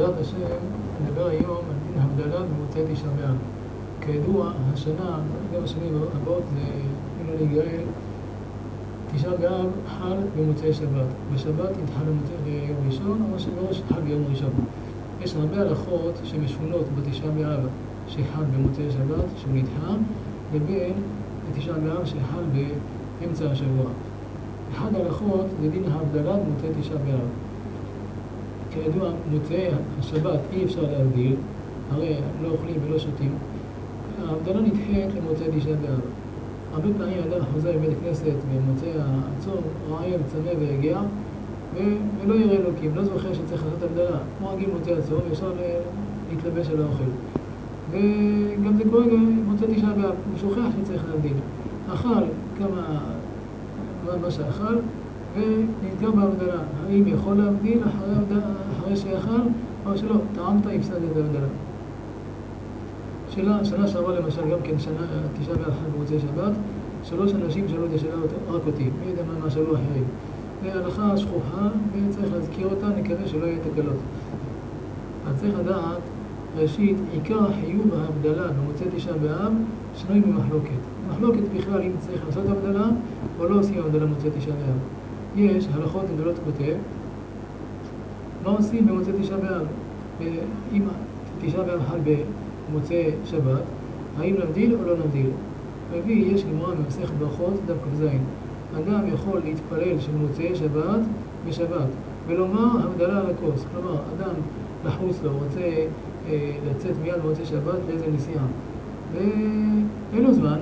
בעזרת השם, נדבר היום על דין הבדלה במוצאי תשעה באב. כידוע, השנה, גם השנים הבאות, זה אם לא להיגאל, תשעה באב חל במוצאי שבת. בשבת יתחל ביום ראשון, או שבראש יתחל ביום ראשון. יש הרבה הלכות שמשונות בתשעה באב שחל במוצאי שבת, שהוא נדחה, לבין תשעה באב שחל באמצע השבוע. אחד ההלכות זה דין ההבדלה במוצאי תשעה באב. כידוע, מוצאי השבת אי אפשר להבדיל, הרי לא אוכלים ולא שותים. ההבדלה נדחית למוצאי תשעה באב. הרבה פעמים אדם חוזר מבית הכנסת במוצאי הצום, רעב, צמא והגיע, ולא יראה אלוקים, לא זוכר שצריך לעשות הבדלה. כמו רגיל מוצאי הצום, אפשר להתלבש על האוכל. וגם זה קורה גם מוצאי תשעה באב, הוא שוכח שצריך להבדיל. אכל מה שאכל, ונתקע בהבדלה. האם יכול להבדיל אחרי שאכל, או שלא, טעמת, הפסדת את ההבדלה. שנה שעברה למשל, גם כן שנה, תשעה באב חל במוצאי שבת, 3 אנשים שאלו את השאלה רק אותי, מי יודע מה שאלו אחרים. זה הלכה שכוחה, וצריך להזכיר אותה, נקווה שלא יהיה תקלות. אז צריך לדעת, ראשית, עיקר החיוב ההבדלה במוצאי תשעה באב, שנוי במחלוקת. מחלוקת בכלל אם צריך לעשות הבדלה, או לא עושים הבדלה במוצאי תשעה באב. יש הלכות גדולות כותב, מה עושים במוצאי תשעה באב? אם תשעה באב חל במוצאי שבת, האם נבדיל או לא נבדיל? מביא, יש גמרא במסכת ברכות, דף כ"ז. אדם יכול להתפלל של מוצאי שבת בשבת, ולומר הבדלה על הכוס. כלומר, אדם לחוץ לו, רוצה לצאת מיד במוצאי שבת לאיזה נסיעה. ואין לו זמן,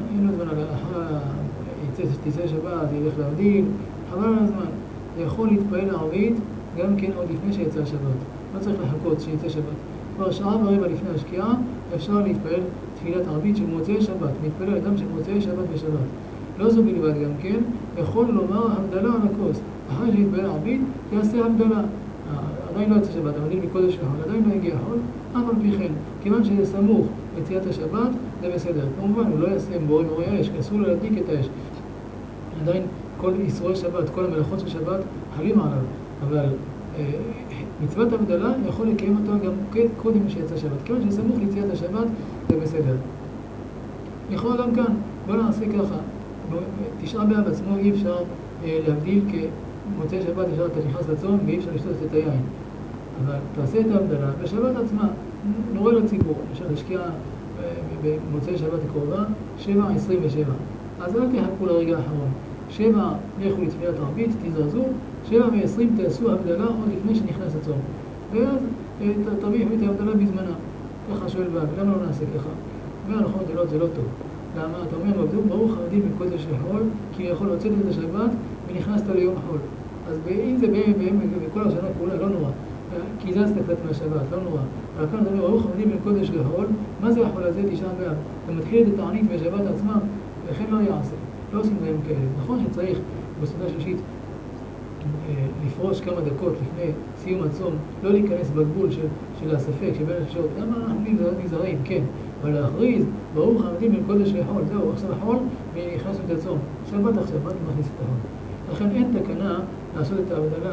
תצא שבת, ילך להבדיל, חבל על הזמן. יכול להתפעל ערבית גם כן עוד לפני שיצא השבת. לא צריך לחכות שיצא שבת. כבר שעה ורבע לפני השקיעה אפשר להתפעל תפילת ערבית של מוצאי שבת. מתפלל אדם של מוצאי שבת בשבת. לא זו בלבד גם כן, יכול לומר הבדלה על הכוס. אחרי שיתפעל ערבית, יעשה הבדלה. עדיין לא יצא שבת, המדיל מקודש לחול, עדיין לא הגיע חול, אף על פי כן. כיוון שזה סמוך ליציאת השבת, זה בסדר. כמובן, הוא לא יעשה בורא האש, כי אסור לו להדליק את האש. עדיין כל איסורי שבת, כל המלאכות של שבת, חלים עליו. אבל מצוות הבדלה יכול לקיים אותו גם קודם שיצא שבת. כיוון שזה סמוך ליציאת השבת, זה בסדר. יכול גם כאן, בוא נעשה ככה. תשעה באב עצמו אי אפשר להבדיל כמוצאי שבת, אתה נכנס לצום ואי אפשר לשתות את היין. אבל תעשה את ההבדלה בשבת עצמה, נורא לציבור. אפשר להשקיע במוצאי שבת הקרובה 7:27. אז אל תחכו לרגע האחרון. 7 לכו לתפילת ערבית, תזרזו, 7:20 תעשו הבדלה עוד לפני שנכנס הצום. ואז תרוויחו את ההבדלה בזמנה. ככה שואל באב, למה לא נעשה ככה? והלכות גדולות זה לא טוב. למה? אתה אומר, ברוך הבדיל מקודש לחול, כי יכול לצאת את השבת ונכנסת ליום חול. אז אם זה בכל השנה כולה, לא נורא. קיזזת קצת מהשבת, לא נורא. אבל כאן אתה אומר, ברוך הבדיל מקודש לחול, מה זה החול הזה? תשעה באב. אתה מתחיל את התענית בשבת עצמה, וכן לא יעשה. לא עושים דברים כאלה. נכון שצריך בסעודה שלישית לפרוש כמה דקות לפני סיום הצום, לא להיכנס בגבול של הספק, שבין השעות. למה אנחנו נזהרים? כן. אבל להכריז, ברוך הבדיל מקודש לחול, זהו, עכשיו החול ונכנסנו את הצום. שבת עכשיו, מה אתה מכניס את החול? לכן אין תקנה לעשות את ההבדלה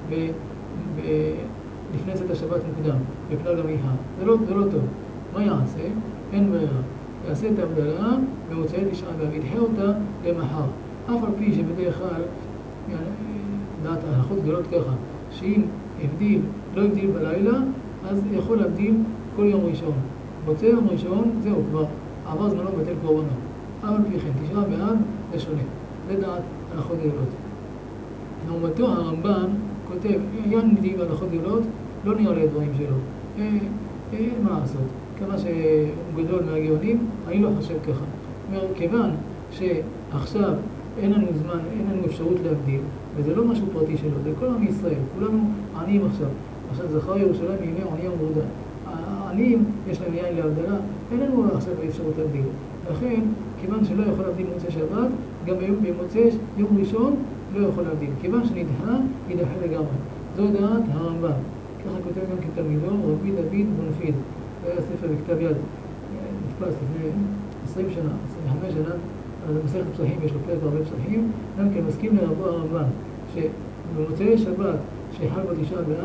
לפני צאת השבת מוקדם, בפלג המיכה. זה לא טוב. מה יעשה? אין ברירה. יעשה את ההבדלה במוצאי תשעה באב, ידחה אותה למחר. אף על פי שבדרך כלל, דעת ההלכות גדולות ככה, שאם לא הבדיל בלילה, אז יכול להבדיל כל יום ראשון. מוצאי יום ראשון, זהו, כבר עבר זמנו בטל קורבנו. אף על פי כן, תשעה באב זה שונה. זה דעת הלכות גדולות. לעומתו הרמב"ן כותב, עניין נדיב הלכות גדולות, לא נראה לי הדברים שלו. מה לעשות? כמה שהוא גדול מהגאונים, אני לא חושב ככה. אומר, כיוון שעכשיו אין לנו זמן, אין לנו אפשרות להבדיל, וזה לא משהו פרטי שלו, זה כל עם ישראל, כולנו עניים עכשיו. עכשיו זכר ירושלים מימי ענייה ומרודה. העניים יש להם יין להבדלה, אין לנו עכשיו אפשרות להבדיל. לכן, כיוון שלא יכול להבדיל במוצאי שבת, גם במוצאי יום ראשון לא יכול להבדיל. כיוון שנדחה, יידחה לגמרי. זו דעת הרמב"ן. ככה כותב גם כתלמידו, רבי דוד בונפיד. זה היה ספר בכתב יד, נתפס לפני 20 שנה, 25 שנה, אז במסכת פסחים, יש לו פרק הרבה פסחים, גם כן מסכים לרבו הרמב"ן, שבמוצאי שבת שחל בתשעה באב,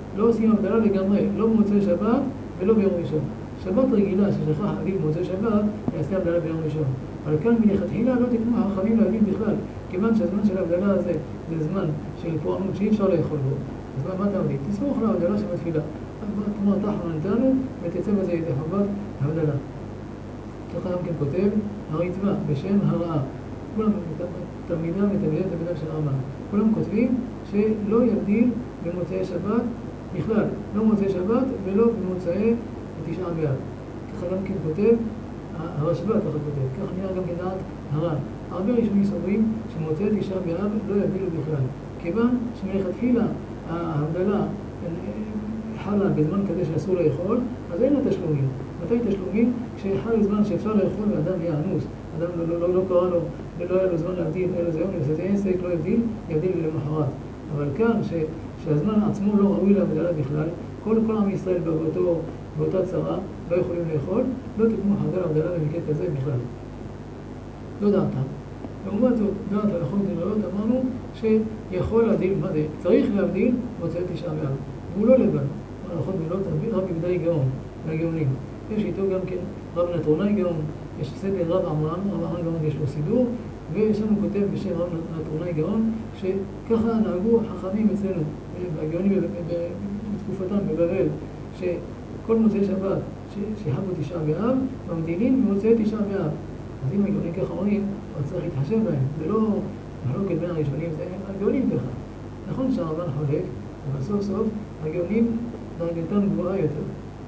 לא עושים הבדלה לגמרי, לא במוצאי שבת ולא ביום ראשון. שבת רגילה ששכח להבדיל במוצאי שבת, יעשה הבדלה ביום ראשון. אבל כאן מלכתחילה לא תקנו החכמים להבדיל בכלל, כיוון שהזמן של ההבדלה הזה זה זמן של פורענות שאי אפשר לאכול בו. אז מה אתה מבדיל? תסמוך להבדלה שבתפילה. תאמר תחמן איתנו ותצא בזה ידי חובת הבדלה. ככה גם כן כותב הריטב"א בשם הרעה. כולם תלמידם של הרמב"ם. כולם כותבים שלא יבדיל במוצאי שבת בכלל, לא במוצאי שבת ולא במוצאי תשעה באב. ככה גם כן כותב הרשב"א, ככה כותב. ככה נראה גם כן דעת הר"ן. הרבה ראשונים סוברים שמוצאי תשעה באב לא יבדילו בכלל. כיוון שמלכתחילה ההבדלה חלה בזמן כזה שאסור לאכול, אז אין לה תשלומים. מתי תשלומים? כשחל זמן שאפשר לאכול ואדם יהיה אנוס, אדם לא קרא לו ולא היה לו זמן להבדיל, אלא זה יום לבסתי עסק, לא יבדיל למחרת. אבל כאן שהזמן עצמו לא ראוי להבדלה בכלל, כל עם ישראל באותה צרה לא יכולים לאכול, לא תקנו חז"ל הבדלה במקרה כזה בכלל. לא דעתם. לעומת זאת, דעת הלכות דברות אמרנו שיכול להבדיל, מה זה? צריך להבדיל מוצאי תשעה באב. והוא לא לבד. הלכות דברות רב יהודה גאון, מהגאונים. יש איתו גם כן רב נטרונאי גאון, יש סדר רב עמרם גאון יש לו סידור, ויש לנו כותב בשם רב נטרונאי גאון, שככה נהגו חכמים אצלנו, והגאונים בתקופתם בבבל, שכל מוצאי שבת שחגו תשעה באב, מבדילים במוצאי תשעה באב. אז אם הגאונים ככה אומרים, אז צריך להתחשב בהם. זה לא מחלוקת בין הראשונים, זה הגאונים ככה. נכון שהרבן חולק, אבל סוף סוף הגאונים דרגתם גבוהה יותר.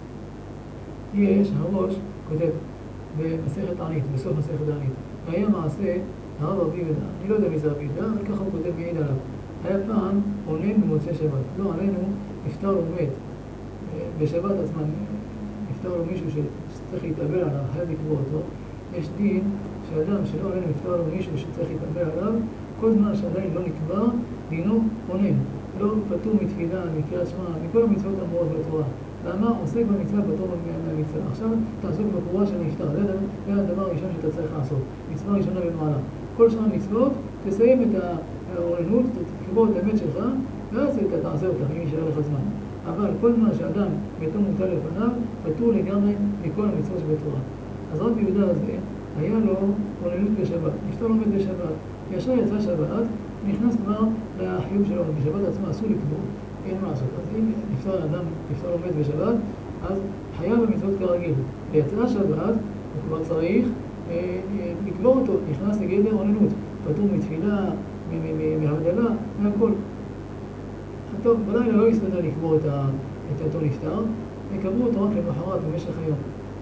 יש הראש כותב במסכת תענית, בסוף מסכת תענית, היה מעשה הרב רבי יהודה, אני לא יודע מי זה רבי יהודה, אבל ככה הוא כותב מעיד עליו. היה פעם עונן במוצאי שבת, לא עלינו, נפטר לו מת. בשבת עצמן נפטר לו מישהו שצריך להתאבל עליו, חייב לקבור אותו. יש דין שאדם שלא עלינו נפטר לו מישהו שצריך להתאבל עליו, כל זמן שעדיין לא נקבר, דינו עונן. לא פטור מתפילה, מקריאת שמע, מכל המצוות האמורות בתורה. ואמר, עוסק במצווה בתור מהמצווה. עכשיו תעסוק בקבורה של נפטר. זה הדבר הראשון שאתה צריך לעשות. מצווה ראשונה במעלה. כל שאר המצוות, תסיים את העוננות, תקבור את האמת שלך, ואז תעשה אותה, אם יישאר לך זמן. אבל כל זמן שאדם ביתו מוטל לפניו, פטור לגמרי מכל המצוות שבתורה. אז רבי יהודה הזה, היה לו עוננות בשבת. נפטר לו מת בשבת. ישר יצא שבת, נכנס כבר לחיוב שלו. בשבת עצמה אסור לקבור. אין מה לעשות. אז אם נפטר לו מת בשבת, אז חייב במצוות כרגיל. ויצא שבת, הוא כבר צריך לקבור אותו, נכנס לגדר עוננות. פטור מתפילה, מהבדלה, מהכל. טוב, בלילה לא יסתדר לקבור את אותו נפטר, וקברו אותו רק למחרת במשך היום.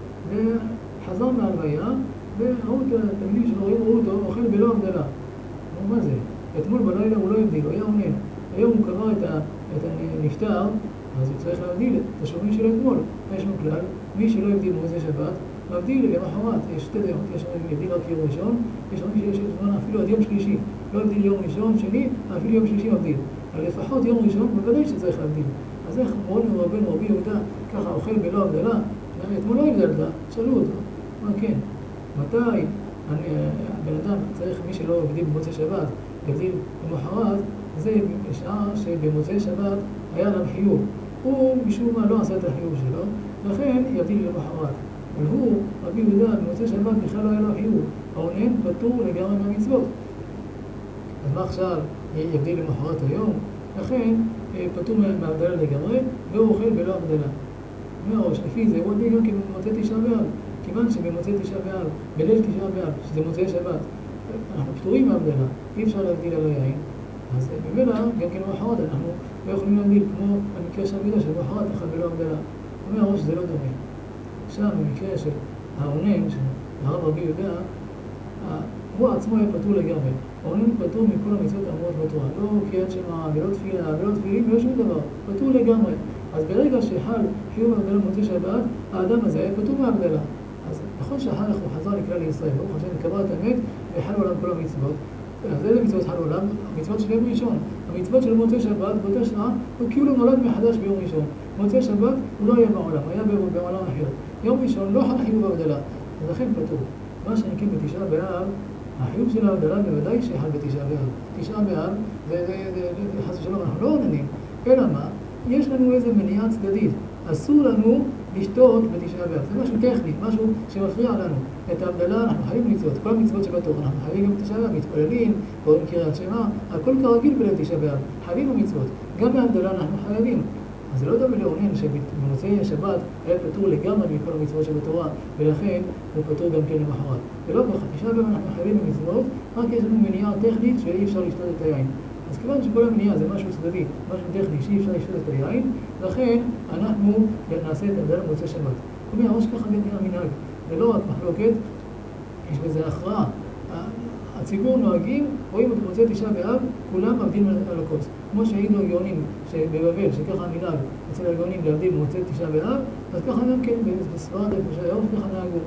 וחזר מהלוויה, וראו את התלמידים שלו, ראו אותו, אוכל בלא הבדלה. מה זה? אתמול בלילה הוא לא הבדיל, הוא היה עונן. היום הוא קרא את הנפטר, אז הוא צריך להבדיל את השומעים שלו אתמול. יש לנו כלל, מי שלא הבדיל במוצאי שבת, מבדיל למחרת. יש שתי דעות, יש הבדיל רק יום ראשון, יש מי שיש זמן אפילו עד יום שלישי. לא הבדיל יום ראשון, שני, אפילו יום שלישי מבדיל. אבל לפחות יום ראשון, בוודאי שצריך להבדיל. אז איך אמרנו רבי יהודה, ככה אוכל בלא הבדלה? אתמול לא הבדלת, שאלו אותו. מה כן? מתי הבן אדם צריך, מי שלא הבדיל במוצאי שבת, יבדיל במחרת, זה בשעה שבמוצאי שבת היה להם חיוב. הוא משום מה לא עשה את החיוב שלו, לכן יבדיל למחרת. והוא, רבי יהודה, במוצאי שבת בכלל לא היה לו חיוב. העונן פטור לגמרי מהמצוות. אז מה עכשיו יבדיל למחרת היום? לכן פטור מהבדלה לגמרי, והוא אוכל בלא הבדלה. מהראש, לפי זה הוא עדיין גם במוצאי תשעה באב. כיוון שבמוצאי תשעה באב, בליל תשעה באב, שזה מוצאי שבת, אנחנו פטורים מהבדלה, אי אפשר להבדיל על היין. אז במילא, גם כן במחרת, אנחנו לא יכולים להבדיל, כמו המקרה של הבידה של במחרת אחד בלא הבדלה. אומר הראש, זה לא דומה. עכשיו, במקרה של העונן, של הרב רבי יהודה, הוא עצמו היה פטור לגמרי. העונן פטור מכל המצוות האמורות בתורה. לא קריאת שמע, ולא תפילה, ולא תפילין, ולא שום דבר. פטור לגמרי. אז ברגע שחל חיוב הבדלה במוצאי שבת, האדם הזה היה פטור מהבדלה. אז נכון שאחר כך הוא חזר לכלל ישראל, ברוך השם קבע את האמת וחל עולם כל המצוות. אז איזה מצוות חל עולם? המצוות של יום ראשון. המצוות של מוצאי שבת באותה שעה הוא כאילו נולד מחדש ביום ראשון. מוצאי שבת הוא לא היה בעולם, היה בעולם אחר. יום ראשון לא חל חיוב הבדלה, אז לכן פטור. מה שנקרא בתשעה באב, החיוב של ההבדלה בוודאי שחל בתשעה באב. תשעה באב, זה חס ושלום, אנחנו לא עוננים. אלא מה? יש לנו איזה מניעה צדדית. אסור לנו לשתות בתשעה באב. זה משהו טכני, משהו שמפריע לנו. את ההבדלה אנחנו חייבים מצוות. כל המצוות שבתורה אנחנו חייבים גם בתשעה באב, מתפללים, קוראים קריאת שמע, הכל כרגיל בליל תשעה באב. חייבים במצוות. גם בהבדלה אנחנו חייבים. אז זה לא דומה לאונן שבמוצאי השבת היה פטור לגמרי מכל המצוות שבתורה, ולכן הוא פטור גם כן למחרת. ולא ככה, תשעה באב אנחנו חייבים במצוות, רק יש לנו מניעה טכנית שאי אפשר לשתות את היין. אז כיוון שכל המניעה זה משהו צדדי, משהו טכני שאי אפשר לשתות את היין, לכן אנחנו נעשה את ההבדלה במוצאי שבת. זאת אומרת, שככה גם כן המנהג. זה לא רק מחלוקת, יש בזה הכרעה. הציבור נוהגים, רואים את מוצאי תשעה באב, כולם עבדים על הכוס. כמו שהעידו הגאונים בבבל, שככה המנהג אצל הגאונים להבדיל במוצאי תשעה באב, אז ככה גם כן בספרד איפה שהיום ככה נהגו.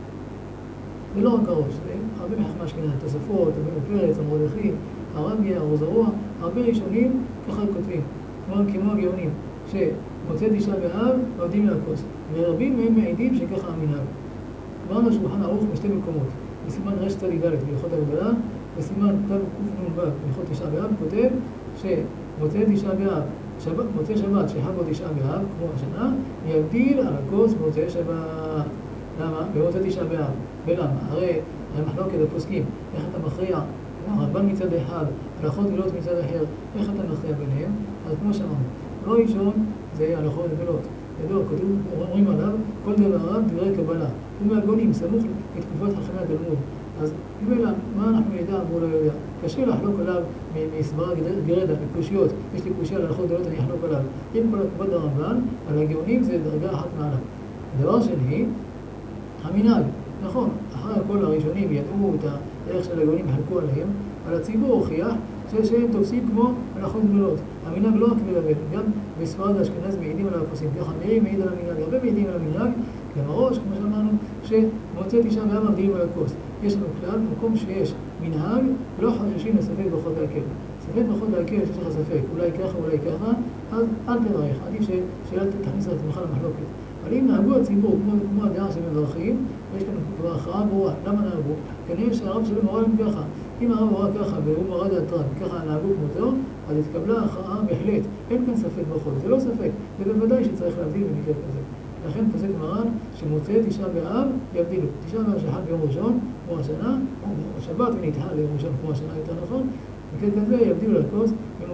זה לא רק הראש, זה הרבה מחכמי אשכנז, תוספות, רבי פרץ, המרדכי, הרבי, הרוזרוע, הרבה ראשונים ככה כותבים, כמו הגאונים, שמוצאי תשעה באב עבדים על הכוס. ורבים מהם מעידים שככה המנהג. אמרנו שולחן ערוך בשתי מקומות. בסימן רשת צדיק ד' בהלכות ההבדלה, בסימן תו קנ"ו בהלכות תשעה באב, כותב שמוצאי תשעה באב, מוצאי שבת שחג בו תשעה באב, כמו השנה, יבדיל על הכוס במוצאי שבת. למה? במוצאי תשעה באב. ולמה? הרי המחלוקת הפוסקים, איך אתה מכריע, הרמב"ן מצד אחד, הלכות גדולות מצד אחר, איך אתה מכריע ביניהם? אז כמו שאמרנו, לא ראשון זה הלכות גדולות. ידוע, כתוב, אומרים עליו, כל דבריו דברי קבלה. הוא מהגאונים, סמוך לתקופת חכמי התלמוד. אז ממילא, מה אנחנו נדע והוא לא יודע? קשה לחלוק עליו מסברה גרדה, מקושיות. יש לי קושיה על הלכות גדולות, אני אחלוק עליו. עם כל הכבוד הרמב"ן, על הגאונים זה דרגה אחת מעלה. הדבר שני, המנהג. נכון, אחרי הכל הראשונים ידעו את הערך של הגאונים וחלקו עליהם, אבל הציבור הוכיח שהם תופסים כמו הלכות גדולות. המנהג לא רק מלמד, גם בספרד האשכנז מעידים על הפוסקים, ככה מירי מעיד על המנהג, הרבה מעידים על המנהג, גם הראש, כמו שאמרנו, שמוצאי תשעה באב מבדילים על הכוס. יש לנו כלל, במקום שיש מנהג, לא חוששים לספק ברכות להקל. ספק ברכות להקל, שיש לך ספק, אולי ככה, אולי ככה, אז אל תברך, עדיף שאל תכניס את עצמך למחלוקת. אבל אם נהגו הציבור כמו הדעה שמברכים, יש לנו כבר הכרעה ברורה. למה נהגו? כנראה שהרב שלו מורה להם ככה. אם הרב מורה ככה והוא מורה דעתרן, ככה נהגו כמותו, אז התקבלה הכרעה בהחלט. אין כאן ספק ברכות, זה לא ספק. זה בוודאי שצריך להבדיל במקרה כזה. לכן פוסק מרן שמוצאי תשעה באב יבדילו. תשעה באב שחל ביום ראשון, כמו השנה, או השבת ונדחה ליום ראשון כמו השנה יותר נכון, וכן כזה יבדילו לכוס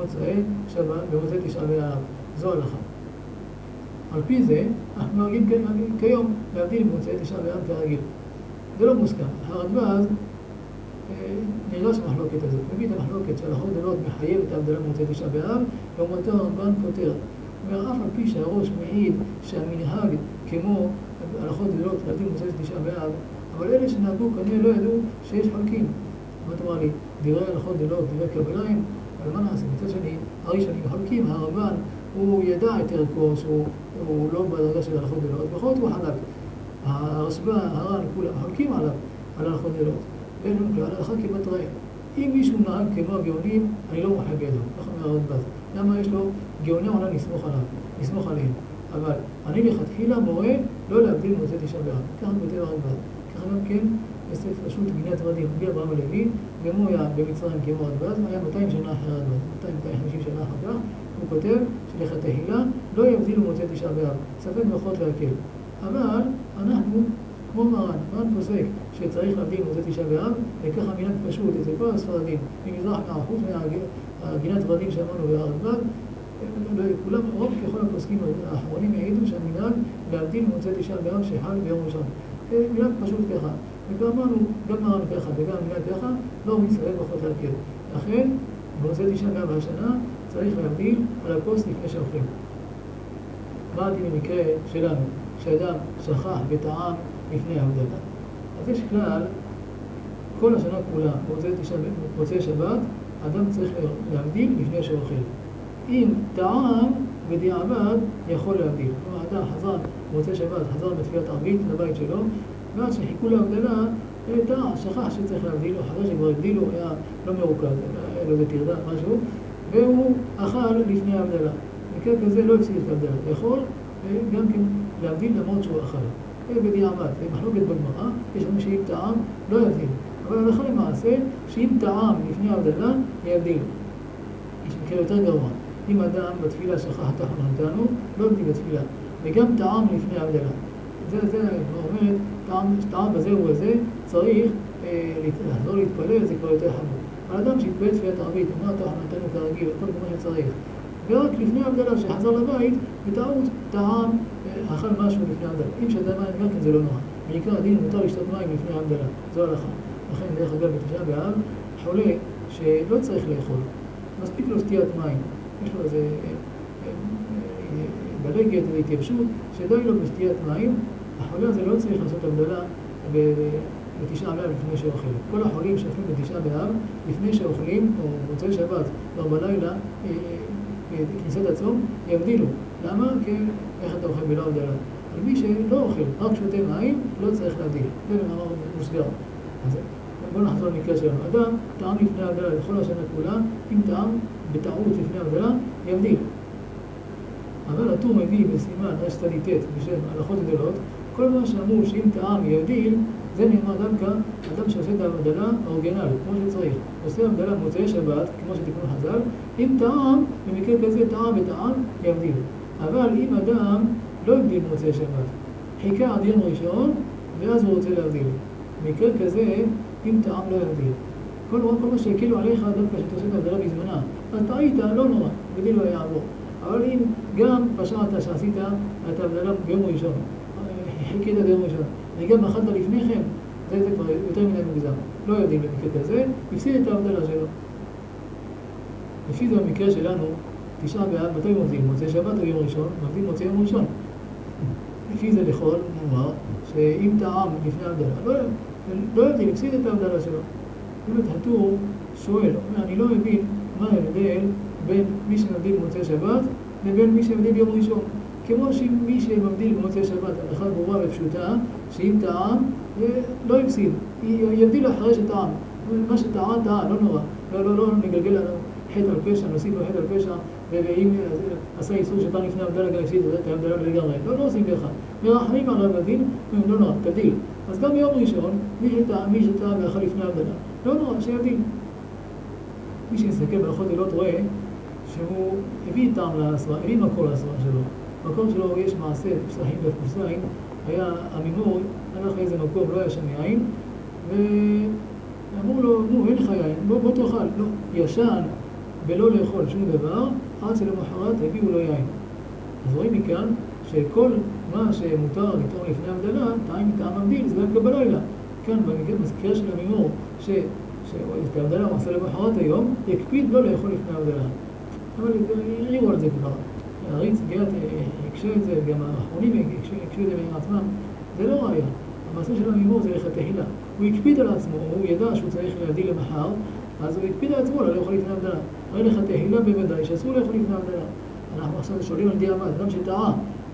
במוצאי תשעה באב. זו הלכה. על פי זה, אנחנו נוהגים כיום להבדיל במוצאי תשעה באב כרגיל. זה לא מוסכם. הרדב"ז נרגש המחלוקת הזאת. מביא את המחלוקת של הלכות גדולות מחייב את ההבדלה במוצאי תשעה באב, ואומרתו הרמב"ן פותר. אומר, אף על פי שהראש מעיד שהמנהג כמו הלכות גדולות להבדיל במוצאי תשעה באב, אבל אלה שנהגו כנראה לא ידעו שיש חולקים. מה תאמר לי? דברי הלכות גדולות, דברי קבליים, אבל מה נעשה? מצד שני, הראשונים חולקים, הרמב"ן הוא ידע את ערכו שהוא לא בדרגה של הלכות גדולות, בכל זאת הוא חלק. הרשב"א, הר"ן, כולם חולקים עליו, על הלכות גדולות. ואין לנו כלל, הלכה כמעט ראה. אם מישהו נהג כמו הגאונים, אני לא מוחק ידו, ככה אומר הרדב"ז. למה יש לו גאוני עולם נסמוך עליהם. אבל אני לכתחילה מורה לא להבדיל במוצאי תשעה באב. ככה כותב הרדב"ז. ככה גם כן, בספר רשות גינת ורדים, רבי אברהם הלוי, גם הוא היה במצרים כמו הרדב"ז, היה 200 שנה אחרי הרדב"ז, 250 שנה אחר כך, הוא כותב שלכתחילה לא יבדילו במוצאי תשעה באב, ספק ברכות להקל. אבל אנחנו, כמו מרן פוסק שצריך להבדיל במוצאי תשעה באב, וככה מנהג פשוט אצל כל הספרדים, ממזרח חוץ מהגינת ורדים שאמרנו והרדב"ז, כולם, רוב ככל הפוסקים האחרונים העידו שהמנהג להבדיל במוצאי תשעה באב שחל ביום ראשון. מנהג פשוט ככה. וכבר אמרנו, גם מרן ככה וגם מנהג ככה, לא מצטרף ברכות להקל. לכן, במוצאי תשעה באב השנה צריך להבדיל על הכוס לפני שאוכלים. אמרתי במקרה שלנו, שאדם שכח וטעם לפני ההבדלה. אז יש כלל, כל השנה כולה, במוצאי שבת, אדם צריך להבדיל לפני שאוכל. אם טעם בדיעבד יכול להבדיל. כלומר, אדם חזר במוצאי שבת, חזר בתפילת ערבית לבית שלו, ואז שחיכו להבדלה, טעה, שכח שצריך להבדיל, או חזר שכבר הבדילו, היה לא מרוכז, היה לו איזה תרדה, משהו, והוא אכל לפני ההבדלה. מקרה כזה לא הפסיק את ההבדלה. יכול גם כן להבדיל למרות שהוא אכל. בדיעבד, במחלוקת בגמרא, יש לנו שאם טעם לא יבדיל. אבל הלכה למעשה, שאם טעם לפני ההבדלה, יבדיל. יש מקרה יותר גרוע. אם אדם בתפילה שכח תחנונתנו, לא יבדיל בתפילה. וגם טעם לפני הבדלה. זה אומרת, טעם בזה ובזה צריך לחזור להתפלל, זה כבר יותר חמור. האדם שהתפלל תפילת ערבית, אמר תחנונתנו כרגיל, הכל כמו שצריך. ורק לפני הבדלה שחזר לבית, בטעות טעם אכל משהו לפני הבדלה. אם שתה מים גם כן זה לא נורא. בעיקר הדין מותר לשתות מים לפני הבדלה. זו הלכה. לכן דרך אגב בתשעה באב, חולה שלא צריך לאכול. מספיק לו שתיית מים. יש לו איזה בלגת והתייבשות, שדי לו בשתיית מים. החולה הזה לא צריך לעשות הבדלה בתשעה באב לפני שאוכל. כל החולים שאוכלים בתשעה באב, לפני שאוכלים, או מוצאי שבת, כבר בלילה, כניסת הצום, יבדילו. למה? כי איך אתה אוכל בלא הבדלה? אבל מי שלא אוכל, רק שותה מים, לא צריך להבדיל. זה במאמר מוסגר. אז בואו נחזור למקרה שלנו. אדם טעם לפני הבדלה לכל השנה כולה, אם טעם בטעות לפני הבדלה, יבדיל. אבל הטור מביא בסימן רשתניתת בשם הלכות גדולות, כל מה שאמרו שאם טעם יבדיל, זה נאמר דווקא אדם שעושה את ההבדלה האורגינל, כמו שצריך. עושה הבדלה במוצאי שבת, כמו שתיקנו חז"ל, אם טעם, במקרה כזה טעם וטעם, יבדיל. אבל אם אדם לא יבדיל במוצאי שבת, חיכה עד יום ראשון, ואז הוא רוצה להבדיל. במקרה כזה, אם טעם לא יבדיל. כל מה שהקילו עליך דווקא שאתה עושה את ההבדלה בזמנה, אז טעית, לא נורא, בדיל לא יעבור. אבל אם גם פשעת שעשית את ההבדלה ביום ראשון, חיכית ביום ראשון, וגם אכלת לפני כן, זה כבר יותר מדי מוגזם. לא יודעים במקרה כזה, הפסיד את ההבדלה שלו. לפי זה במקרה שלנו, תשעה באב, מתי מבדיל? מוצאי שבת או יום ראשון? מבדיל מוצאי יום ראשון. לפי זה לכל נאמר, שאם טעם לפני ההבדלה, לא יודעים, הפסיד את ההבדלה שלו. באמת הטור שואל, אני לא מבין מה ההבדל בין מי שמבדיל במוצאי שבת לבין מי שמבדיל ביום ראשון. כמו שמי שמבדיל במוצאי שבת, הלכה ברורה ופשוטה, שאם טעם, לא יפסיד, יבדיל אחרי שטעם. מה שטעם, טעם, לא נורא. לא נגלגל לנו חטא על פשע, נוסיף לו חטא על פשע, ואם עשה איסור שפעם לפני הבדלה גם יפסיד את ההבדלה לגמרי. לא עושים ככה. מרחמים עליו בדין, לא נורא, תבדיל. אז גם ביום ראשון, מי שטעם ואכל לפני הבדלה, לא נורא, שיבדיל. מי שיסתכל בהלכות גדולות רואה שהוא הביא טעם לעשרה, הביא מקור לעשרה שלו. במקור שלו יש מעשה, פסחים ופסחים, היה המימור, הלך לאיזה מקום, לא היה שם יין, ואמרו לו, אין לך יין, בוא תאכל. לא, ישן ולא לאכול שום דבר, עד שלמחרת הביאו לו יין. אז רואים מכאן שכל מה שמותר לטעום לפני הבדלה, טעם מבדיל, זה דווקא בלילה. כאן במקרה של המימור, שאת ההבדלה הוא עשה למחרת היום, יקפיד לא לאכול לפני הבדלה. אבל העירו על זה כבר. הריץ גאת הקשה את זה, גם האחרונים הקשו את זה מעצמם. זה לא ראיה. המעשה של המימור זה לכתחילה. הוא הקפיד על עצמו, הוא ידע שהוא צריך להבדיל למחר, אז הוא הקפיד על עצמו לא לאכול לפני הבדלה. הרי לכתחילה בוודאי שאסור לאכול לפני הבדלה. אנחנו עכשיו שואלים על דיעמד, אדם שטעה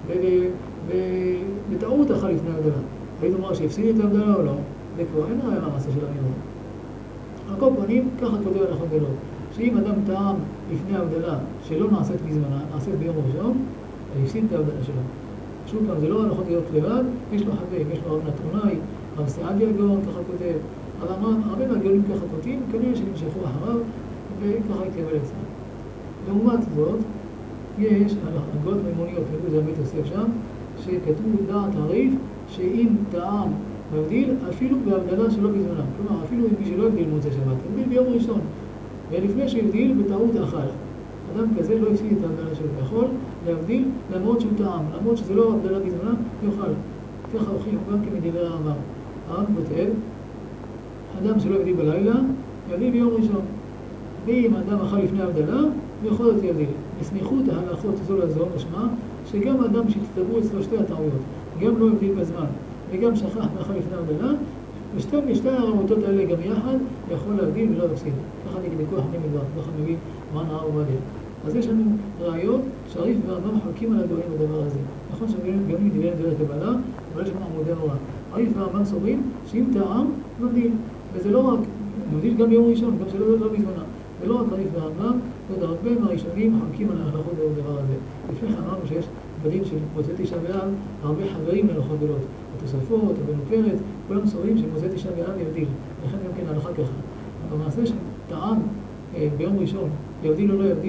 ובטעות אכל לפני הבדלה. ראינו מה שהפסיד את ההבדלה או לא, זה כבר אין ראיה מהמעשה של המימור. על כל פנים, ככה כותב הלכות גדולות. שאם אדם טעם לפני ההבדלה שלא נעשית בזמנה, נעשית ביום ראשון, יפסיד את ההבדלה שלו. שוב פעם, זה לא הלכות גדולות לבד, יש לו חברים, יש לו רב נתרונאי, רב סעדיה הגאון, ככה כותב, אבל הרבה מהגאונים ככה כותבים, כנראה שנמשכו אחריו, וככה התקבל אצלם. לעומת זאת, יש הגות מימוניות, זה הבית יוסף שם, שכתבו דעת הריף, שאם טעם מבדיל, אפילו בהבדלה שלא בזמנה. כלומר, אפילו אם מי שלא הבדיל מוצאי שבת, הבדיל ביום ראשון. ולפני שהבדיל, בטעות אכל. אדם כזה לא הפסיד את ההבדלה שלו. יכול להבדיל למרות שהוא טעם, למרות שזה לא הבדלה בזמנה, יאכל. ככה הוכיחו גם כמדברי הרמב"ם. הרב כותב, אדם שלא הבדיל בלילה, יבדיל ביום ראשון. ואם אדם אכל לפני ההבדלה, יכול להיות יבדיל. בסמיכות ההלכות זו לזו משמע, שגם אדם שהצטברו אצלו שתי הטעויות, גם לא הבדיל בזמן, וגם שכח ואכל לפני ההבדלה, ושתי הרמותות האלה גם יחד יכול להבדיל ולא להפסיד. ככה נקדקו החכמים מדבר, ככה מביא מרן הרב עובדיה. אז יש לנו ראיות שהריף והרמב"ם חולקים על הגאונים בדבר הזה. נכון שהגאונים מדברים דרך קבלה, אבל יש לנו עמודי הוראה. הריף והרמב"ם סוברים שאם טעם, מבדיל. וזה לא רק, מבדיל גם ביום ראשון, גם שלא בזמנה. זה לא רק הריף והרמב"ם, ועוד הרבה מהראשונים חולקים על ההלכות בדבר הזה. לפני כן אמרנו שיש בדין של מוצאי תשעה באב הרבה חברים להלכות גדולות. התוספות, הבנו פרץ, כולם סוברים שמוצאי תשעה באב יבדיל. לכן גם כן ההלכה ככה. במעשה שטעם ביום ראשון יבדיל או לא יבדיל,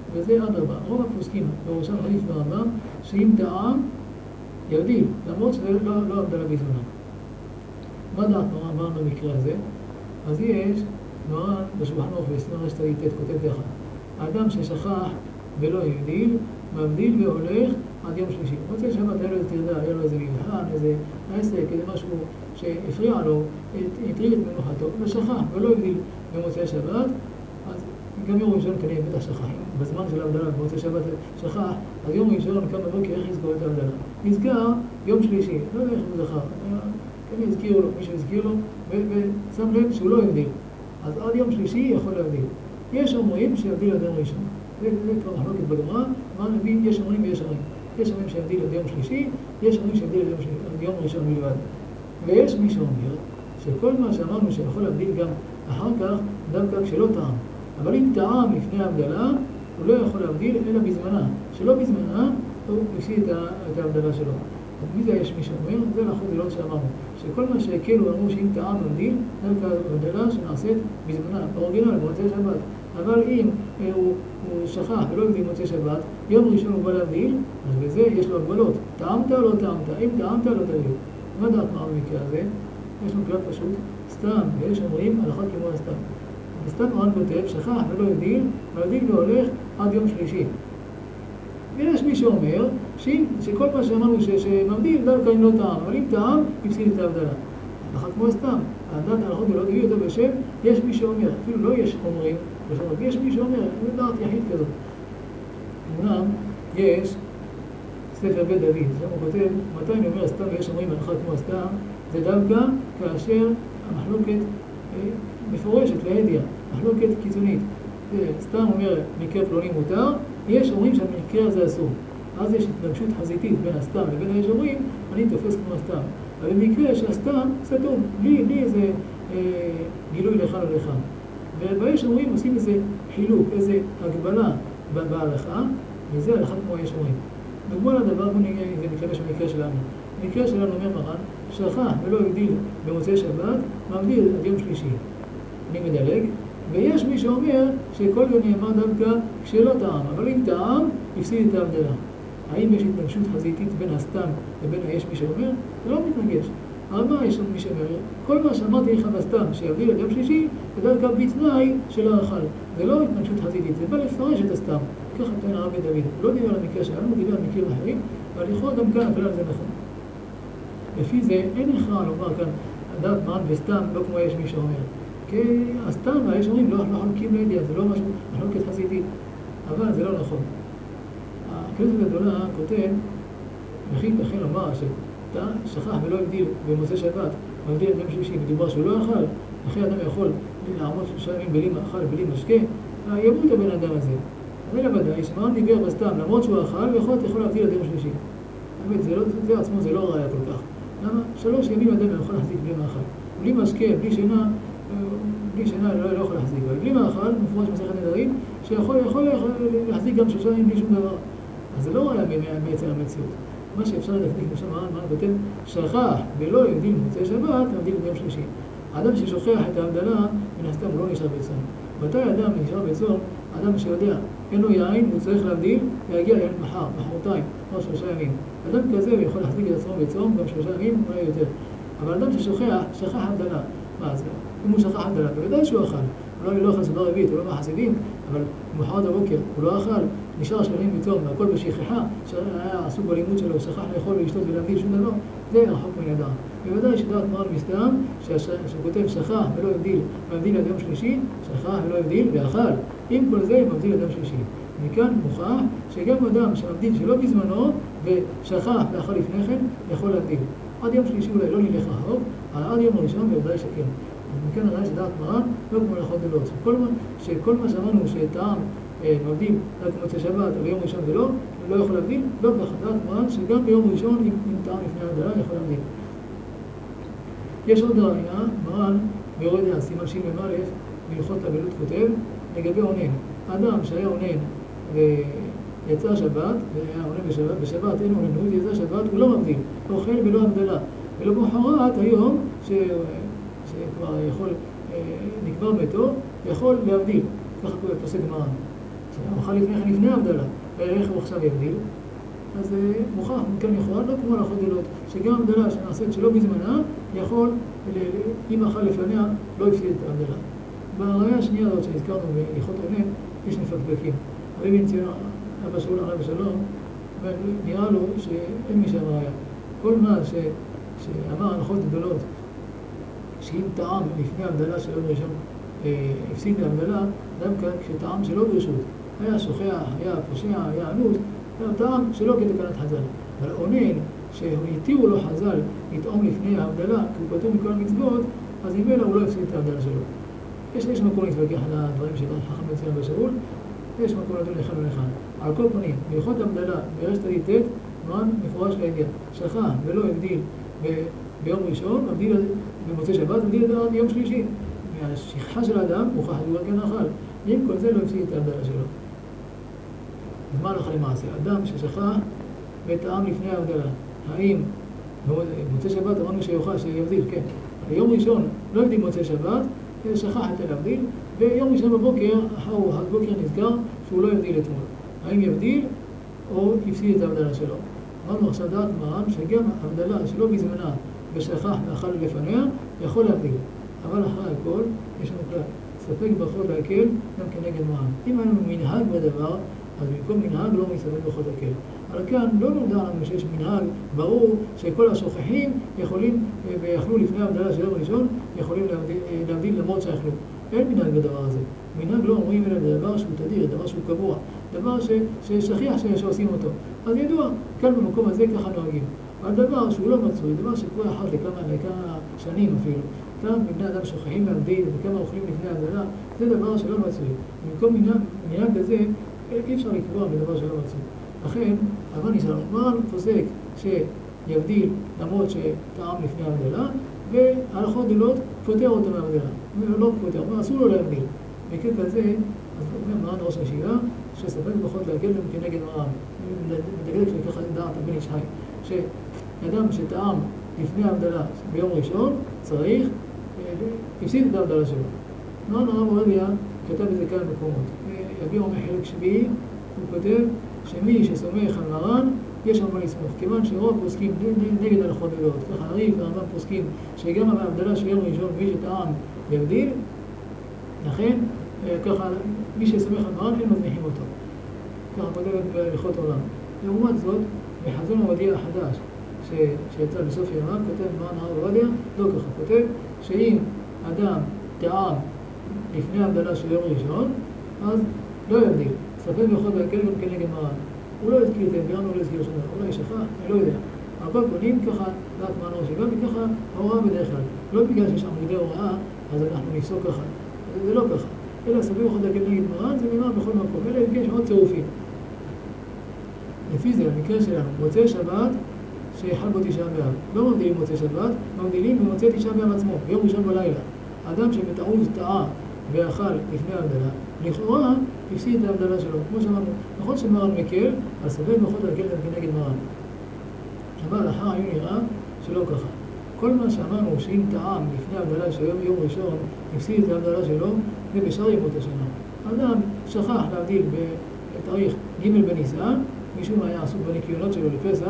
וזה אדרבה. רוב הפוסקים, בראשם חליף והרמב"ם, שאם טעם, יבדיל, למרות שזה לא הבדלה בזמנה. מה דעת מרן במקרה הזה? אז יש, מרן בשולחן ערוך בסמ"ר רשת כותב ככה, האדם ששכח ולא הבדיל, מבדיל והולך עד יום שלישי. מוצאי שבת היה לו איזה תרדה, היה לו איזה מבחן, איזה עסק, איזה משהו שהפריע לו, הטריד את מנוחתו, ושכח ולא הבדיל במוצאי שבת, אז גם יום ראשון כנראה בטח שכח. בזמן של ההבדלה במוצאי שבת שכח, אז יום ראשון קם בבוקר איך יזכור את ההבדלה. נזכר יום שלישי, לא יודע איך הוא זכר, כנראה הזכיר לו, מישהו הזכיר לו, ושם לב שהוא לא הבדיל. אז עד יום שלישי יכול להבדיל. יש אומרים שיבדיל עד יום ראשון. זה כבר מחלוקת בגמרא, מה נביא, יש אומרים ויש אומרים. יש אומרים שיבדיל עד יום שלישי, יש אומרים שיבדיל עד יום ראשון בלבד. ויש מי שאומר שכל מה שאמרנו שיכול להבדיל גם אחר כך, דווקא כשלא טעם. אבל אם טעם לפני ההבדלה, הוא לא יכול להבדיל אלא בזמנה. שלא בזמנה, הוא הפסיד את ההבדלה שלו. אז מי זה יש מי שאומר? זה נכון דלות שאמרנו. שכל מה שהקלו אמרו שאם טעם מבדיל, דווקא ההבדלה שנעשית בזמנה, באורגינל, במוצאי שבת. אבל אם הוא שכח ולא הבדיל במוצאי שבת, יום ראשון הוא בא להבדיל, אז בזה יש לו הגבלות. טעמת או לא טעמת? אם טעמת לא תבדיל. מה דעת מה במקרה הזה? יש לנו כלל פשוט, סתם, ויש אומרים הלכות כמו הסתם. סתם מרן כותב, שכח ולא הבדיל, מבדיל והולך עד יום שלישי. ויש מי שאומר שכל מה שאמרנו שמבדיל דווקא אם לא טעם, אבל אם טעם, הפסיד את ההבדלה. הלכה כמו הסתם, הדעת ההלכות ולא תביא אותו בשם, יש מי שאומר, אפילו לא יש אומרים, יש מי שאומר, זה דעת יחיד כזאת. אמנם יש ספר בית דוד, שם הוא כותב, מתי אני אומר סתם ויש אומרים הלכה כמו הסתם, זה דווקא כאשר המחלוקת מפורשת להדיע, מחלוקת קיצונית. סתם אומר מקרה פלוני מותר, יש אומרים שהמקרה הזה אסור. אז יש התנגשות חזיתית בין הסתם לבין היש אומרים, אני תופס כמו הסתם. אבל במקרה שהסתם סתום, בלי איזה גילוי לכאן או לכאן. וביש אומרים עושים איזה חילוק, איזה הגבלה בהלכה, וזה הלכה כמו היש אומרים. דוגמה לדבר, בוא נראה אם זה מתלבש במקרה שלנו. במקרה שלנו אומר מרן, שכח ולא הבדיל במוצאי שבת, מבדיל עד יום שלישי. אני מדלג, ויש מי שאומר שכל זה נאמר דווקא כשלא טעם, אבל אם טעם, הפסיד את ההבדלה. האם יש התנגשות חזיתית בין הסתם לבין היש מי שאומר? זה לא מתנגש. אבל מה יש מי שאומר? כל מה שאמרתי לך בסתם, שיבדיל עד יום שלישי, זה דווקא בתנאי של האכל. זה לא התנגשות חזיתית, זה בא לפרש את הסתם. ככה טוען הרב בית דוד. הוא לא דיבר על המקרה שלנו, הוא דיבר על מקרים אחרים, אבל לכאורה גם כאן הכלל זה נכון. לפי זה אין הכרח לומר כאן, הדעת מרן וסתם, לא כמו יש מי שאומר. כי הסתם והיש אומרים לא חולקים לידיעה, זה לא משהו, מחלוקת חזיתית, אבל זה לא נכון. הכנסת הגדולה כותב, וכי ייתכן לומר ששכח ולא הבדיל במוצאי שבת, מבדיל ביום שלישי, מדובר שהוא לא אכל, אחרי אדם יכול לעמוד 3 ימים בלי מאכל ובלי משקה, ימות הבן אדם הזה. זה לוודאי שמרן דיבר בסתם, למרות שהוא אכל, יכול להבדיל עד יום שלישי. באמת, זה עצמו זה לא ראיה כל כך. למה? 3 ימים אדם יכול להחזיק בלי מאכל. בלי משקה, בלי שינה לא יכול להחזיק. אבל בלי מאכל, מפורש מסכת נדרים, שיכול להחזיק גם 3 ימים בלי שום דבר. אז זה לא ראיה בעצם המציאות. מה שאפשר להדליק בשם מרן כותב, שכח ולא הבדיל במוצאי שבת, מבדיל ביום שלישי. האדם ששוכח את ההבדלה, מן הסתם הוא לא נשאר בצום. מתי אדם נשאר בצום? אדם שיודע, אין לו יין, הוא צריך להבדיל, להגיע מחר, מחרתיים, או 3 ימים. אדם כזה הוא יכול להחזיק את עצמו בצום, גם 3 ימים, אולי יותר. אבל אדם ששכח הבדלה, מה זה? אם הוא שכח הבדלה, בוודאי שהוא אכל. אולי לא אכל סעודה רביעית, הוא לא מהחסידים, אבל מחרת הבוקר הוא לא אכל, נשאר 3 ימים בצום, והכל בשכחה, שהיה עסוק בלימוד שלו, שכח לאכול ולשתות ולהבדיל שום דבר, זה רחוק מן הדעת. בוודאי שדעת מרן מסתם, שכותב שכח ולא הבדיל, מבדיל עד יום שלישי, שכח ולא הבדיל ואכל. עם כל זה מבדיל עד יום שלישי. מכאן מוכח שגם אדם שמבדיל שלא בזמנו ושכח ואכל לפני כן, יכול להבדיל. עד יום שלישי אולי לא נלך רחוק, אבל עד יום ראשון בוודאי שכן. אז מכאן נראה שדעת מרן לא כמו הלכות דלות. שכל מה שאמרנו שטעם מבדיל רק במוצאי שבת, אבל יום ראשון ולא יכול להבדיל, לא ככה. דעת מרן שגם ביום ראשון אם טעם לפני ההבדלה יכול להבדיל. יש עוד ראיה, מרן ביורדיה, סימן ש"מ בהלכות אבלות כותב, לגבי אונן. אדם שהיה אונן ויצא שבת, והיה אונן בשבת, אין אוננות, יצא שבת, הוא לא מבדיל, אוכל ולא הבדלה. ולמחרת היום, שכבר יכול, נקבר ביתו, יכול להבדיל. ככה פוסק מרן. הוא אכל לפני ההבדלה, איך הוא עכשיו יבדיל? אז מוכח מכאן יכולה, לא כמו הלכות גדולות, שגם הבדלה שנעשית שלא בזמנה, יכול, אם אכל לפניה, לא הפסיד את ההבדלה. בראיה השנייה הזאת שנזכרנו בהלכות עונן, יש מפקפקים. הרבי ציון, אבא שאול עליו השלום, נראה לו שאין מי שם ראיה. כל מה שאמר הלכות גדולות, שאם טעם לפני ההבדלה של יום ראשון הפסיד את ההבדלה, דווקא כשטעם שלא ברשות, היה שוכח, היה פושע, היה אנוס, טעם שלא כתקנת חז"ל. אבל עונן שהתירו לו חז"ל לטעום לפני ההבדלה, כי הוא פטור מכל המצוות, אז ממילא הוא לא הפסיד את ההבדלה שלו. יש מקום להתווכח על הדברים שחכם מציין בשאול, יש מקום לדון לכאן ולכאן. על כל פנים, בהלכות ההבדלה, ברשת הדיטט, מרן מפורש לעניין. שכח ולא הבדיל ביום ראשון, הבדיל במוצאי שבת, הבדיל עד יום שלישי. מהשכחה של האדם הוכח שהוא כן אכל. אם כל זה לא הפסיד את ההבדלה שלו. אז מה הלכה למעשה? אדם ששכח וטעם לפני ההבדלה. האם במוצאי שבת אמרנו שיוכל, שיבדיל, כן. ביום ראשון לא הבדיל במוצאי שבת, שכח את להבדיל, ויום ראשון בבוקר, הבוקר נזכר שהוא לא יבדיל אתמול. האם יבדיל או הפסיד את ההבדלה שלו? אמרנו עכשיו דעת מרן שגם ההבדלה שלא בזמנה ושכח ואכל לפניה, יכול להבדיל. אבל אחרי הכל, יש לנו כלל. ספק ברכות להקל גם כנגד מרן. אם היינו מנהג בדבר, אז במקום מנהג לא מספק ברכות להקל. אבל כאן לא נודע לנו שיש מנהג ברור שכל השוכחים יכולים ויכלו לפני ההבדלה של יום ראשון, יכולים להבדיל למרות שיכלו. אין מנהג בדבר הזה. מנהג לא אומרים אלא בדבר שהוא תדיר, דבר שהוא קבוע, דבר ששכיח שעושים אותו. אז ידוע, כאן במקום הזה ככה נוהגים. אבל דבר שהוא לא מצוי, דבר שקורה אחת לכמה שנים אפילו. כאן בני אדם שוכחים להבדיל וכמה אוכלים לפני ההבדלה, זה דבר שלא מצוי. במקום מנהג כזה, אי אפשר לקבוע בדבר שלא מצוי. לכן, אבל נשאר, מרן פוסק שיבדיל למרות שטעם לפני ההבדלה, והלכות גדולות פותר אותו מההבדלה. לא פותר, אבל אסור לו להבדיל. מקרה כזה, אז אומר מרן ראש הישיבה, שספק ברכות להקל גם כנגד מרן. מדגלק שככה דעת הבן איש חי, שאדם שטעם לפני ההבדלה ביום ראשון, צריך, הפסיד את ההבדלה שלו. מרן הרב עובדיה כתב את זה כמה מקומות. יביא אומר חלק שביעי, הוא כותב שמי שסומך על מרן, יש הרבה לסמוך. כיוון שרוב פוסקים נגד הלכות גדולות, ככה הרי"ף והרמב"ם פוסקים שגם ההבדלה של יום ראשון מי שטעם יבדיל, לכן ככה מי שסומך על מרן אין מזניחים אותו. ככה כותבת בהלכות עולם. לעומת זאת, בחזון עובדיה החדש שיצא בסוף ימיו, כותב מרן הרב עובדיה, לא ככה, כותב שאם אדם טעם לפני ההבדלה של יום ראשון, אז לא יבדיל. ספק ברכות להקל גם כנגד מרן. הוא לא הזכיר את זה, גם לא הזכיר שום דבר, אולי שכח, אני לא יודע. על כל פנים ככה, דעת מרן ראש הישיבה, וככה ההוראה בדרך כלל. לא בגלל שיש עמודי הוראה, אז אנחנו נפסוק ככה. זה לא ככה. אלא ספק ברכות להקל נגד מרן, זה נאמר בכל מקום. אלא אם כן יש עוד צירופים. לפי זה, במקרה שלנו, מוצאי שבת, שחל בו תשעה באב. לא מבדילים מוצאי שבת, מבדילים במוצאי תשעה באב עצמו, ביום ראשון בלילה. האדם שבטעות טעה ואכל לפני ההבדלה, לכאורה הפסיד את ההבדלה שלו. כמו שאמרנו, נכון שמרן מקל, אז ספק ברכות להקל גם כנגד מרן. אבל אחר היום נראה שלא ככה. כל מה שאמרנו שאם טעם לפני ההבדלה של יום ראשון, הפסיד את ההבדלה שלו, זה בשאר ימות השנה. האדם שכח להבדיל בתאריך ג' בניסן, מישהו היה עסוק בניקיונות שלו לפסח,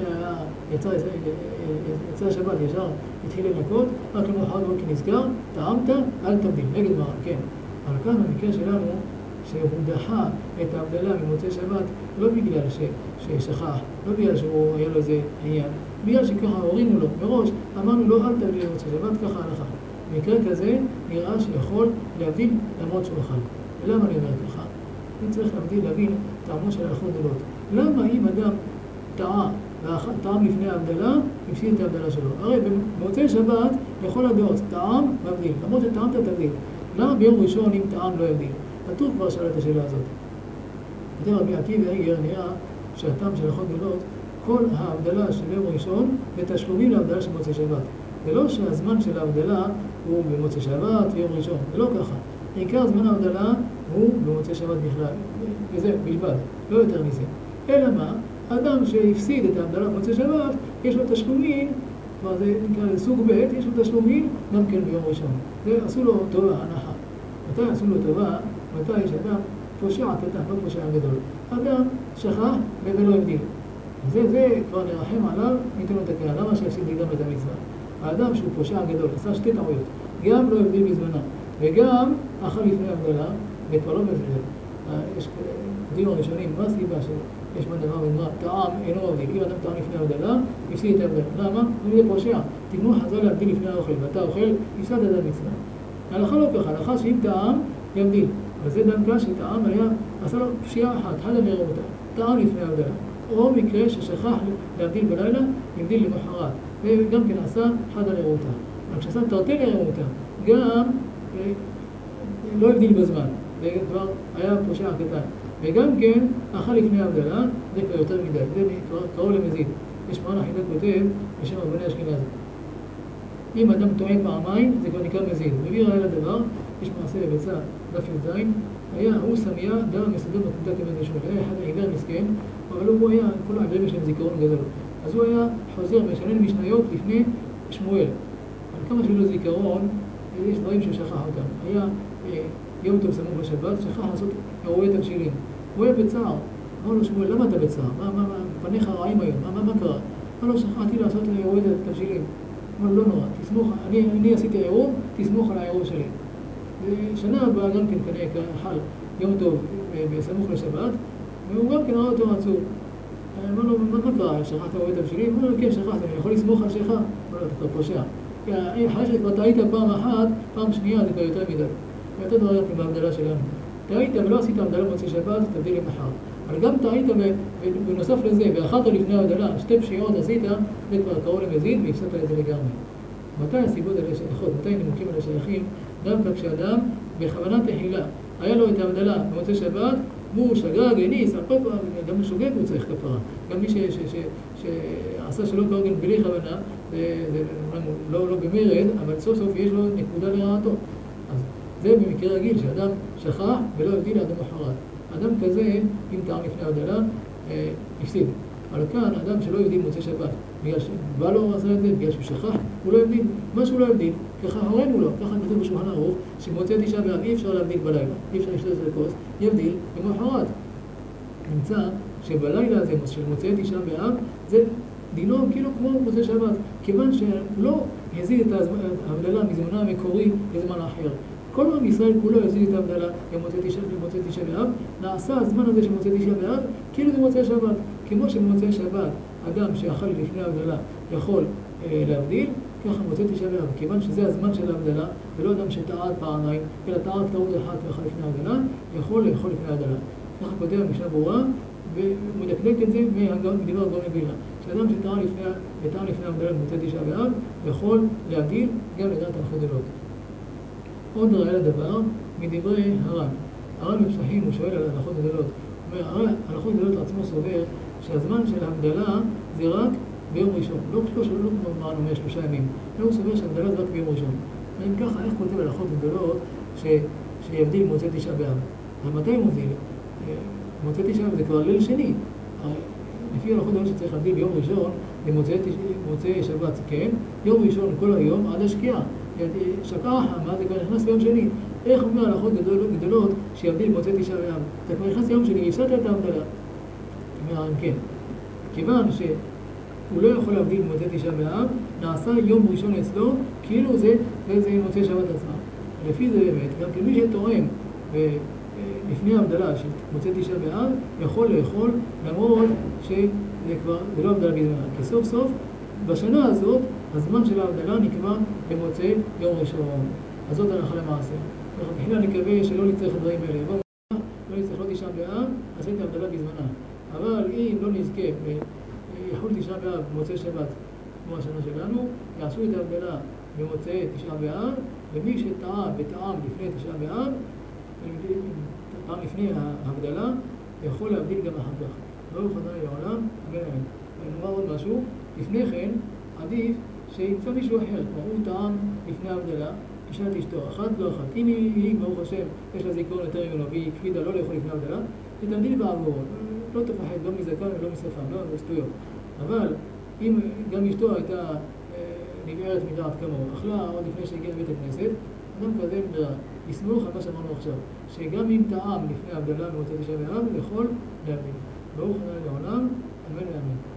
יצא השבת ישר, התחיל לנקות, רק למחרת בוקר נזכר, טעמת, אל תבדיל, נגד מרן, כן. אבל כאן במקרה שלנו, שהוא דחה את ההבדלה ממוצאי שבת, לא בגלל ששכח, לא בגלל שהוא היה לו איזה עניין, בגלל שככה הורינו לו מראש, אמרנו לו אל תבדיל ממוצאי שבת, ככה הלכה. במקרה כזה נראה שיכול להבדיל למרות שהוא אכל. ולמה אני אומר ככה? אני צריך להבין טעמו של הלכות גדולות. למה אם אדם טעם לפני ההבדלה, הפסיד את ההבדלה שלו? הרי במוצאי שבת, לכל הדעות, טעם מבדיל. למרות שטעמת תבדיל. למה ביום ראשון אם טעם לא יבדיל? הטור כבר שאל את השאלה הזאת. יותר רבי עקיבא איגר נראה שהטעם של הלכות גדולות, כל ההבדלה של יום ראשון ותשלומים להבדלה של מוצאי שבת. זה לא שהזמן של ההבדלה הוא במוצאי שבת ויום ראשון. זה לא ככה. עיקר זמן ההבדלה הוא במוצאי שבת בכלל. וזה בלבד, לא יותר מזה. אלא מה? אדם שהפסיד את ההבדלה במוצאי שבת, יש לו תשלומים, כבר זה נקרא לסוג ב', יש לו תשלומים גם כן ביום ראשון. זה עשו לו טובה, הנחה. מתי עשו לו טובה? מתי שאדם פושע קטן, לא פושע גדול. אדם שכח ולא הבדיל. זה כבר נרחם עליו, ניתן לו את הקריאה. למה שיפסיד גם את המצווה? האדם שהוא פושע גדול, עשה שתי טעויות. גם לא הבדיל בזמנה, וגם אכל לפני הבדלה, וכבר לא מבדיל. יש דיון ראשונים, מה הסיבה שיש דבר ונראה, טעם אינו מבדיל. אם אדם טעם לפני הבדלה, יפסיד את הבדלה. למה? זה פושע. תקנו חז"ל להבדיל לפני האוכל, ואתה אוכל, יפסד את המצווה. ההלכה לא ככה, ההלכה שאם טעם, יבדיל. אבל זה דווקא שטעם עשה לו פשיעה אחת, חדה לרעותה, טעם לפני הבדלה. או מקרה ששכח להבדיל בלילה, יבדיל למחרת. וגם כן עשה חדה לרעותה. אבל כשעשה תרתי לרעותה, גם לא הבדיל בזמן. זה כבר היה פושע קטן. וגם כן, אכל לפני הבדלה, זה כבר יותר מדי. זה כבר קרוב למזיד. יש מרן החידות כותב בשם רבני אשכנז. אם אדם טוען פעמיים, זה כבר נקרא מזיד. מביא ראיה לדבר, יש מעשה בביצה, דף י"ז, הוא סמיה דם מסדר בתמותת ימי נשמות. היה אחד העיוור מסכן, אבל הוא היה, כל העיוורים יש להם זיכרון גדול. אז הוא היה חוזר משנן משניות לפני שמואל. על כמה שלא זיכרון, יש דברים שהוא שכח אותם. היה יום טוב סמוך לשבת, שכח לעשות אירועי תבשילים. הוא היה בצער. אמר לו שמואל, למה אתה בצער? פניך רעים היום, מה קרה? אמר לו, שכחתי לעשות אירועי תבשילים. אמר לו, לא נורא, תסמוך, אני עשיתי עירוב, תסמוך על העירוב שלי. ושנה הבאה גם כן כנראה חל יום טוב בסמוך לשבת, והוא גם כן ראה אותו עצוב. אמר לו, מה קרה? שכחת אירועי תבשילים? אמר לו, כן, שכחת, אני יכול לסמוך על שלך? אמר לו, אתה כבר פושע. אחרי שכבר טעית פעם אחת, פעם שנייה זה כבר יותר מדי. ואתה דברים בהבדלה שלנו. טעית ולא עשית הבדלה מוצאי שבת, תבדיל למחר. אבל גם טעית בנוסף לזה, ואחרת לפני ההבדלה, שתי פשיעות עשית, זה כבר קרוב למזיד והפסדת את זה לגמרי. מתי הסיבות האלה שייכות? מתי נימוקים האלה שייכים? דווקא כשאדם בכוונה תחילה, היה לו את ההבדלה במוצאי שבת, הוא שגג, הניס, גם משוגג הוא צריך כפרה. גם מי שעשה שלא כהוגן בלי כוונה, זה לא במרד, אבל סוף סוף יש לו נקודה לרעתו. אז זה במקרה רגיל, שאדם שכח ולא הבדיל עד למחרת. אדם כזה, אם טעם לפני ההבדלה, הפסיד. אבל כאן, אדם שלא הבדיל מוצאי שבת, בגלל שבא לו עשה את זה, בגלל שהוא שכח, הוא לא הבדיל. מה שהוא לא הבדיל, ככה הורינו לו, ככה כתוב בשולחן ערוך, שמוצאי תשעה באב אי אפשר להבדיל בלילה, אי אפשר לשתות את הכוס, יבדיל למחרת. נמצא שבלילה הזה של מוצאי תשעה באב, זה דינו כאילו כמו מוצאי שבת, כיוון שלא הזיד את ההבדלה מזמנה המקורי לזמן אחר. כל עם ישראל כולו הזיד את ההבדלה במוצאי תשעה באב, נעשה הזמן הזה של מוצאי תשעה באב כאילו זה מוצאי שבת. כמו שבמוצאי שבת אדם שאכל לפני ההבדלה יכול להבדיל, ככה מוצאי תשעה באב, כיוון שזה הזמן של ההבדלה, ולא אדם שטעה פעמיים, אלא טעה טעות אחת ואכל לפני ההבדלה, יכול לאכול לפני ההבדלה. ככה כותב המשנה ברורה, ומדקדק את זה מדבר הגאון מווילנה. שאדם שטעה לפני ההבדלה במוצאי תשעה באב, יכול להבדיל גם לדעת הלכות גדולות. עוד ראיה לדבר מדברי הר"ן. הר"ן בפסחים הוא שואל על הלכות גדולות. הוא אומר, הלכות גדולות עצמו סובר שהזמן של ההבדלה זה רק ביום ראשון. לא כמו אמרנו 3 ימים. הוא סובר שההבדלה זה רק ביום ראשון. אם ככה, איך כותב הלכות גדולות שיבדיל מוצאי תשעה באב? ומתי הוא מבדיל? מוצאי תשעה באב זה כבר ליל שני. לפי הלכות גדולות שצריך להבדיל ביום ראשון למוצאי שבת, כן? יום ראשון כל היום עד השקיעה. שקעה חמה, זה כבר נכנס ביום שני. איך אומר הלכות גדולות שיבדיל מוצאי תשעה באב? אתה כבר נכנס ליום שני, הפסדת את ההבדלה. אומר, כן. כיוון שהוא לא יכול להבדיל מוצאי תשעה באב, נעשה יום ראשון אצלו, כאילו זה מוצאי שבת עצמה. לפי זה באמת, גם כמי שתורם לפני ההבדלה של מוצאי תשעה באב, יכול לאכול, למרות שזה כבר, זה לא הבדלה בזמנה. כי סוף סוף, בשנה הזאת, הזמן של ההבדלה נקבע במוצאי יום ראשון. אז זאת הלכה למעשה. בכלל נקווה שלא נצטרך את הדברים האלה. לא נצטרך לא תשעה באב, אז הייתה הבדלה בזמנה. אבל אם לא נזכה ויכול תשעה באב במוצאי שבת, כמו השנה שלנו, יעשו את ההבדלה במוצאי תשעה באב, ומי שטעה וטעם לפני תשעה באב, טעם לפני ההבדלה, יכול להבדיל גם אחר כך. לא יוכל לעולם, ונאמר עוד משהו, לפני כן עדיף שימצא מישהו אחר, כמו הוא טעם לפני ההבדלה, ישאל את אשתו, אחת לא אחת. אם היא, ברוך השם, יש לה זיכרון יותר ממנו, והיא הקפידה לא לאכול לפני ההבדלה, תתבדיל בעבורו. לא תפחד, לא מזקן ולא משפם, לא, זה שטויות. אבל אם גם אשתו הייתה נבערת מדעת כמוהו, אכלה עוד לפני שהגיעה לבית הכנסת, אדם כזה ברירה, יסמוך על מה שאמרנו עכשיו, שגם אם טעם לפני הבדלה במוצאי תשעה באב, יכול להאמין. ברוך ה' לעולם, אמן ואמן.